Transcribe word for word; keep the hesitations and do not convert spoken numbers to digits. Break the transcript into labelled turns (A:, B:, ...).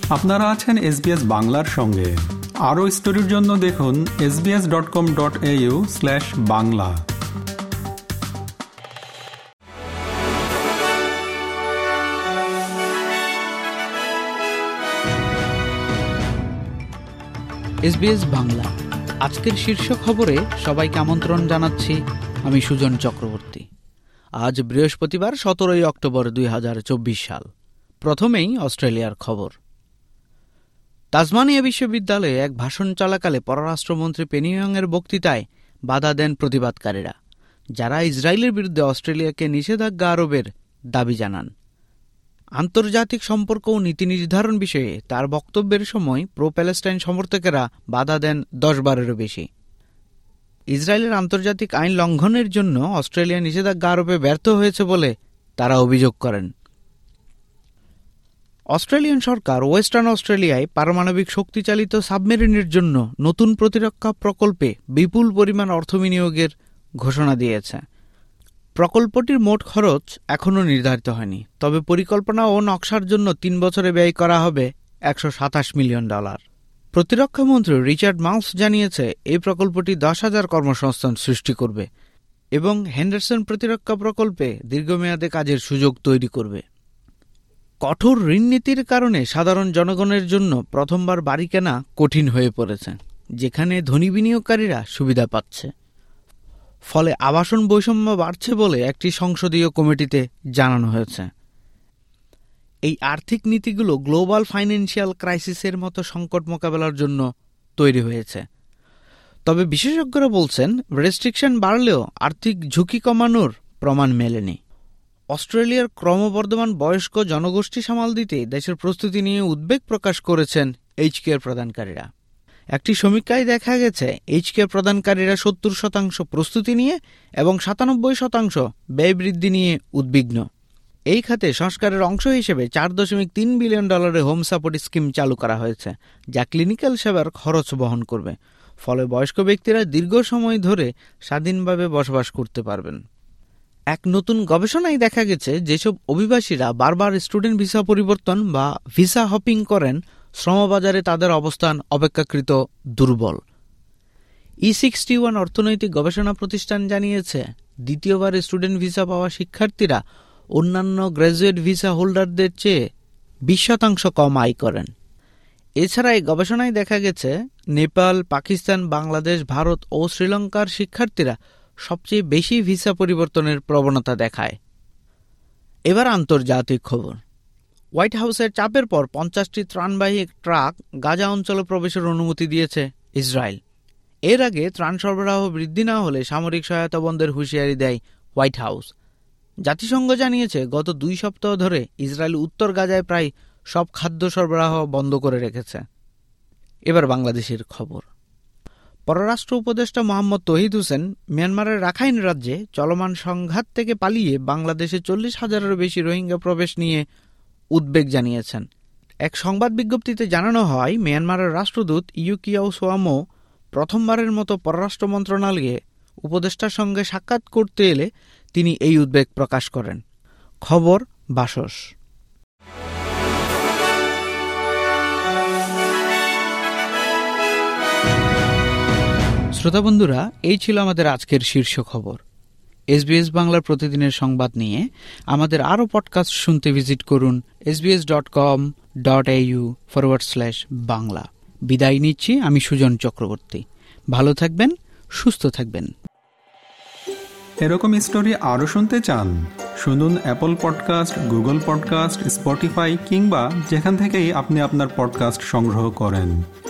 A: আপনারা আছেন এসবিএস বাংলার সঙ্গে। আরও স্টোরির জন্য দেখুন S B S dot com dot A U slash Bangla.
B: SBS Bangla আজকের শীর্ষ খবরে সবাইকে আমন্ত্রণ জানাচ্ছি। আমি সুজন চক্রবর্তী। আজ বৃহস্পতিবার সতেরোই অক্টোবর দুই হাজার চব্বিশ সাল। প্রথমেই অস্ট্রেলিয়ার খবর। তাসমানিয়া বিশ্ববিদ্যালয়ে এক ভাষণ চলাকালে পররাষ্ট্রমন্ত্রী পেনি ইয়ংয়ের বক্তৃতায় বাধা দেন প্রতিবাদকারীরা, যারা ইসরায়েলের বিরুদ্ধে অস্ট্রেলিয়াকে নিষেধাজ্ঞা আরোপের দাবি জানান। আন্তর্জাতিক সম্পর্ক ও নীতি নির্ধারণ বিষয়ে তার বক্তব্যের সময় প্রো প্যালেস্টাইন সমর্থকেরা বাধা দেন দশ বারেরও বেশি। ইসরায়েলের আন্তর্জাতিক আইন লঙ্ঘনের জন্য অস্ট্রেলিয়া নিষেধাজ্ঞা আরোপে ব্যর্থ হয়েছে বলে তারা অভিযোগ করেন। অস্ট্রেলিয়ান সরকার ওয়েস্টার্ন অস্ট্রেলিয়ায় পারমাণবিক শক্তিচালিত সাবমেরিনের জন্য নতুন প্রতিরক্ষা প্রকল্পে বিপুল পরিমাণ অর্থ বিনিয়োগের ঘোষণা দিয়েছে। প্রকল্পটির মোট খরচ এখনও নির্ধারিত হয়নি, তবে পরিকল্পনা ও নকশার জন্য তিন বছরে ব্যয় করা হবে একশো সাতাশ মিলিয়ন ডলার। প্রতিরক্ষামন্ত্রী রিচার্ড মাউস জানিয়েছে, এই প্রকল্পটি দশ হাজার কর্মসংস্থান সৃষ্টি করবে এবং হেন্ডারসন প্রতিরক্ষা প্রকল্পে দীর্ঘমেয়াদে কাজের সুযোগ তৈরি করবে। কঠোর ঋণনীতির কারণে সাধারণ জনগণের জন্য প্রথমবার বাড়ি কেনা কঠিন হয়ে পড়েছে, যেখানে ধনী বিনিয়োগকারীরা সুবিধা পাচ্ছে। ফলে আবাসন বৈষম্য বাড়ছে বলে একটি সংসদীয় কমিটিতে জানানো হয়েছে। এই আর্থিক নীতিগুলো গ্লোবাল ফাইন্যান্সিয়াল ক্রাইসিসের মতো সংকট মোকাবেলার জন্য তৈরি হয়েছে। তবে বিশেষজ্ঞরা বলছেন, রেস্ট্রিকশন বাড়লেও আর্থিক ঝুঁকি কমানোর প্রমাণ মেলেনি। অস্ট্রেলিয়ার ক্রমবর্ধমান বয়স্ক জনগোষ্ঠী সামাল দিতে দেশের প্রস্তুতি নিয়ে উদ্বেগ প্রকাশ করেছেন এইচ কেয়ার প্রদানকারীরা। একটি সমীক্ষায় দেখা গেছে, এইচ কেয়ার প্রদানকারীরা সত্তর শতাংশ প্রস্তুতি নিয়ে এবং সাতানব্বই শতাংশ ব্যয় বৃদ্ধি নিয়ে উদ্বিগ্ন। এই খাতে সংস্কারের অংশ হিসেবে চার দশমিক তিন বিলিয়ন ডলারের হোম সাপোর্ট স্কিম চালু করা হয়েছে, যা ক্লিনিক্যাল সেবার খরচ বহন করবে। ফলে বয়স্ক ব্যক্তিরা দীর্ঘ সময় ধরে স্বাধীনভাবে বসবাস করতে পারবেন। এক নতুন গবেষণায় দেখা গেছে, যেসব অভিবাসীরা বারবার স্টুডেন্ট ভিসা পরিবর্তন বা ভিসা হপিং করেন, শ্রমবাজারে তাদের অবস্থান অপেক্ষাকৃত দুর্বল। ই সিক্সটি ওয়ান অর্থনৈতিক গবেষণা প্রতিষ্ঠান জানিয়েছে, দ্বিতীয়বার স্টুডেন্ট ভিসা পাওয়া শিক্ষার্থীরা অন্যান্য গ্র্যাজুয়েট ভিসা হোল্ডারদের চেয়ে বিশ শতাংশ কম আয় করেন। এছাড়া এই গবেষণায় দেখা গেছে, নেপাল, পাকিস্তান, বাংলাদেশ, ভারত ও শ্রীলঙ্কার শিক্ষার্থীরা সবচেয়ে বেশি ভিসা পরিবর্তনের প্রবণতা দেখায়। এবার আন্তর্জাতিক খবর। হোয়াইট হাউসের চাপের পর পঞ্চাশটি ত্রাণবাহী ট্রাক গাজা অঞ্চলে প্রবেশের অনুমতি দিয়েছে ইসরায়েল। এর আগে ত্রাণ সরবরাহ বৃদ্ধি না হলে সামরিক সহায়তা বন্ধের হুঁশিয়ারি দেয় হোয়াইট হাউস। জাতিসংঘ জানিয়েছে, গত দুই সপ্তাহ ধরে ইসরায়েল উত্তর গাজায় প্রায় সব খাদ্য সরবরাহ বন্ধ করে রেখেছে। এবার বাংলাদেশের খবর। পররাষ্ট্র উপদেষ্টা মোহাম্মদ তৌহিদ হোসেন মিয়ানমারের রাখাইন রাজ্যে চলমান সংঘাত থেকে পালিয়ে বাংলাদেশে চল্লিশ হাজারেরও বেশি রোহিঙ্গা প্রবেশ নিয়ে উদ্বেগ জানিয়েছেন। এক সংবাদ বিজ্ঞপ্তিতে জানানো হয়, মিয়ানমারের রাষ্ট্রদূত ইউ কিয়াও সোয়ামো প্রথমবারের মতো পররাষ্ট্র মন্ত্রণালয়ে উপদেষ্টার সঙ্গে সাক্ষাৎ করতে এলে তিনি এই উদ্বেগ প্রকাশ করেন। খবর বাসস। শ্রোতা বন্ধুরা, এই ছিল আমাদের আজকের শীর্ষ খবর। এসবিএস বাংলার প্রতিদিনের সংবাদ নিয়ে আমাদের আরও পডকাস্ট শুনতে ভিজিট করুন S B S dot com dot A U forward slash Bangla. বিদায় নিচ্ছি, আমি সুজন চক্রবর্তী। ভালো থাকবেন, সুস্থ থাকবেন।
A: এরকম স্টোরি আরও শুনতে চান? শুনুন Apple podcast, Google podcast, Spotify কিংবা যেখান থেকেই আপনি আপনার পডকাস্ট সংগ্রহ করেন।